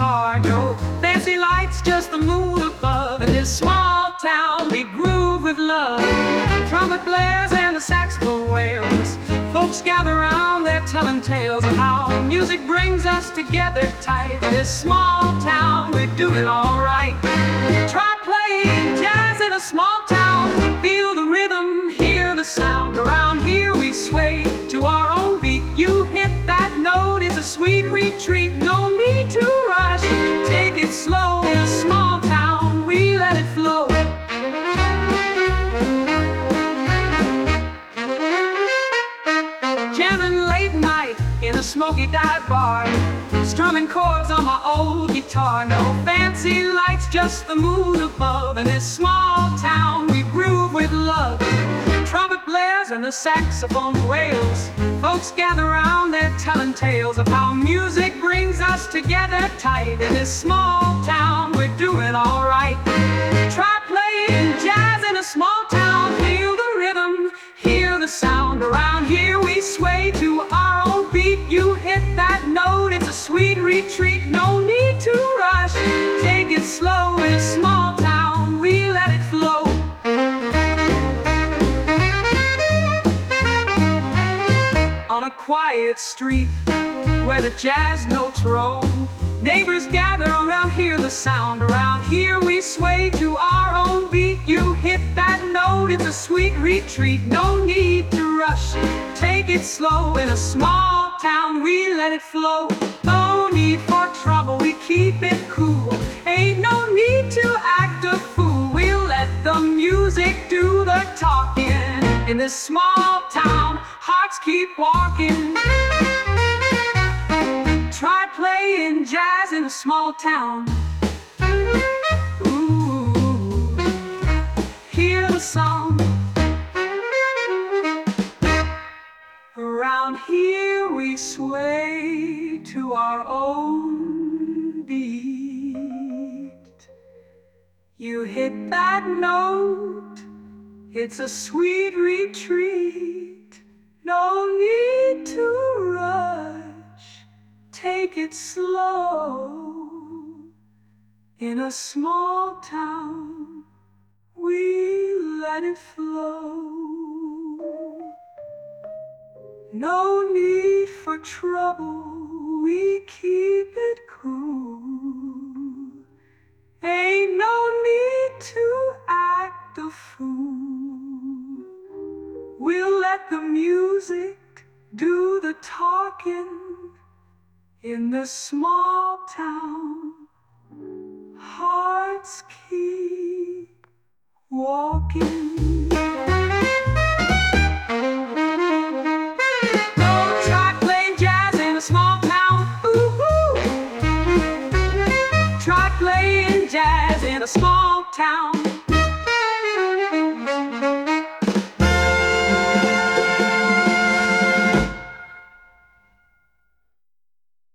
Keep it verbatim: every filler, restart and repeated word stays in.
guitar. No fancy lights, just the moon above. In this small town we groove with love. Trumpet blares and the saxophone wails. Folks gather around, they're telling tales of how music brings us together tight. In this small town we do it all right. Try playing jazz in a small town. Feel the rhythm, hear the sound. Around here we sway to our own beat. You hit that note, it's a sweet retreat. No need to rush, take it slow. In a small town we let it flow. Jamming late night in a smoky dive bar, strumming chords on my old guitar. No fancy lights, just the moon above. In this small town we groove with love. Trumpet blares and the saxophone wails. Folks gather around, they're telling tales of how music brings us together tight. In this small town we're doing all right. Try playing jazz in a small town. Feel the rhythm, hear the sound. Around here we sway to our own beat. You hit that note, it's a sweet retreat. No need to rush, take it slow. In a small town we let it flow. On a quiet street where the jazz notes roll, neighbors gather around, hear the sound. Around here we sway to our own beat. You hit that note, it's a sweet retreat. No need to rush, take it slow. In a small town we let it flow. No need for trouble, we keep it cool. Ain't no need to act a fool. We'll let the music do the talking. In this small town, hearts keep walking. Try playing jazz in a small town. Ooh, hear the song. Around here we sway to our own beat. You hit that note, it's a sweet retreat. No need to rush, take it slow. In a small town we let it flow. No need for trouble, we keep it cool. Ain't no need to act a fool. We'll let the music do the talking. In the small town, hearts keep walking. Don't try playing jazz in a small town. Ooh-hoo. Try playing jazz in a small town.